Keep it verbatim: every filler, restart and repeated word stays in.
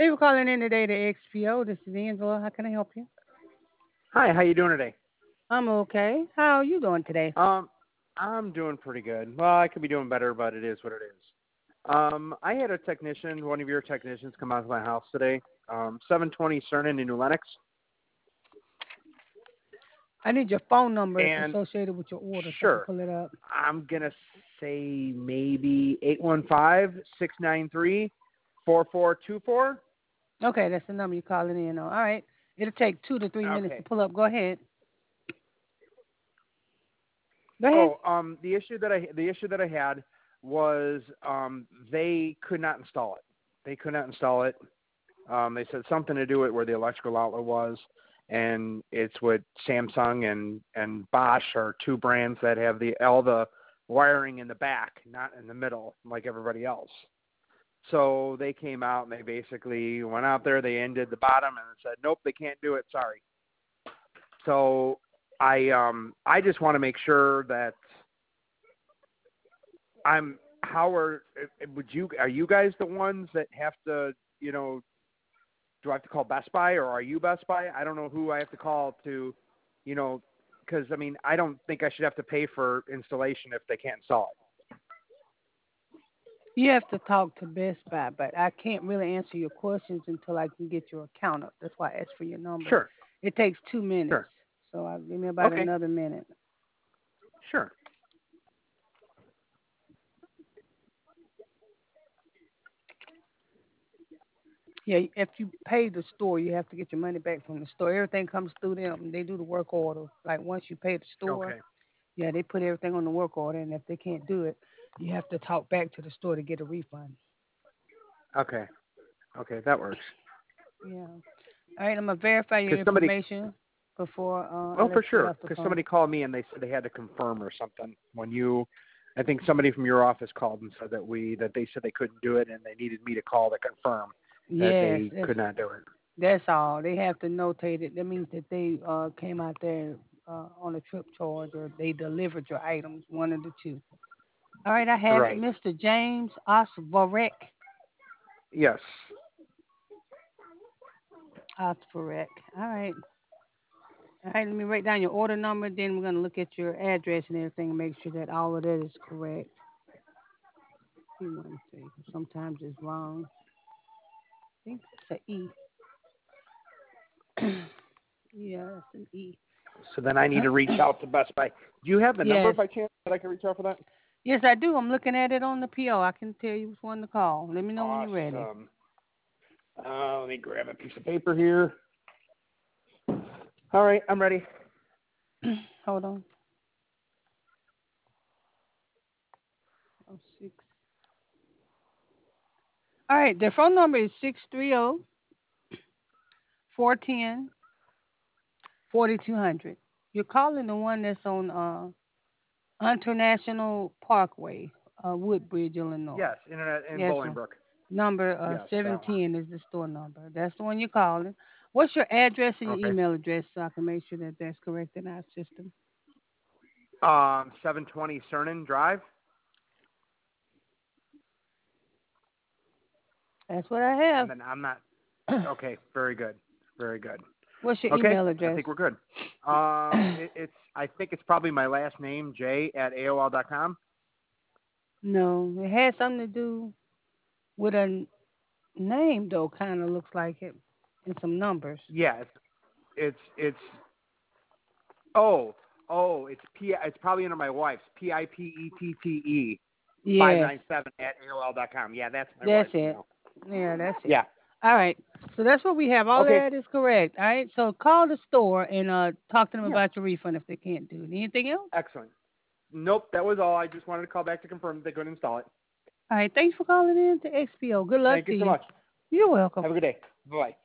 Thank you for calling in today to X P O. This is Angela. How can I help you? Hi, how you doing today? I'm okay. How are you doing today? Um, I'm doing pretty good. Well, I could be doing better, but it is what it is. Um, I had a technician, one of your technicians, come out to my house today. Um, seven twenty Cernan in New Lenox, I need your phone number if and associated with your order so I can sure, pull it up. I'm gonna say maybe eight one five six nine three four four two four. Okay, that's the number you're calling in on. All right. It'll take two to three minutes to Okay. pull up. Go ahead. Go ahead. Oh, um, the issue that I the issue that I had was um, they could not install it. They could not install it. Um, they said something to do with where the electrical outlet was, and it's with Samsung and and Bosch are two brands that have the all the wiring in the back, not in the middle, like everybody else. So they came out and they basically went out there. They ended the bottom and said, nope, they can't do it. Sorry. So I um I just want to make sure that I'm how are would you are you guys the ones that have to, you know, do I have to call Best Buy or are you Best Buy? I don't know who I have to call to, you know, because I mean I don't think I should have to pay for installation if they can't install it. You have to talk to Best Buy, but I can't really answer your questions until I can get your account up. That's why I asked for your number. Sure, It takes two minutes, sure, so I'll give me about okay, another minute. sure. Yeah, if you pay the store, you have to get your money back from the store. Everything comes through them. They do the work order. Like once you pay the store, Okay, yeah, they put everything on the work order, and if they can't do it, you have to talk back to the store to get a refund. okay, okay, that works. Yeah. All right, I'm gonna verify your Because somebody, information before uh, I oh, let for you get sure. off the Because phone. somebody called me and they said they had to confirm or something. When you, I think somebody from your office called and said that we that they said they couldn't do it and they needed me to call to confirm that Yes, they that's could not do it. that's all. They have to notate it. That means that they uh, came out there uh, on a trip charge or they delivered your items, one of the two. All right, I have it, Right. Mister James Osvarek. Yes. Osvarek. All right. All right, let me write down your order number. Then we're going to look at your address and everything and make sure that all of that is correct. See one thing. Sometimes it's wrong. I think it's an E. Yeah, it's an E. So then I need to reach out to Best Buy. Do you have the number Yes. by chance that I can reach out for that? Yes, I do. I'm looking at it on the P O. I can tell you which one to call. Let me know when you're ready. Awesome. Uh, let me grab a piece of paper here. All right, I'm ready. Hold on. Oh, six. All right, their phone number is six three zero, four one zero, four two zero zero. You're calling the one that's on uh, International Parkway, uh, Woodbridge, Illinois. Yes, internet in Yes, sir. Bolingbrook. Number uh, Yes, that one. seven one zero is the store number. That's the one you're calling. What's your address and your Okay. email address so I can make sure that that's correct in our system? Um, seven twenty Cernan Drive. That's what I And have. then I'm not. Okay, very good, very good. What's your Okay, email I address? think we're good. Um, it, it's I think it's probably my last name, J at A O L dot com. No, it has something to do with a n- name, though. Kind of looks like it, and some numbers. Yeah, it's it's it's oh oh it's P. It's probably under my wife's P I P E T T E five Yes, nine seven at A O L dot com. Yeah, that's my that's wife's it. email. Yeah, that's it. Yeah. All right. So that's what we have. All of Okay. that is correct. All right. So call the store and uh talk to them Yeah. about your refund if they can't do it. Anything else? Excellent. Nope, that was all. I just wanted to call back to confirm that they couldn't install it. All right. Thanks for calling in to X P O. Good luck Thank to you so you. much. You're welcome. Have a good day. Bye.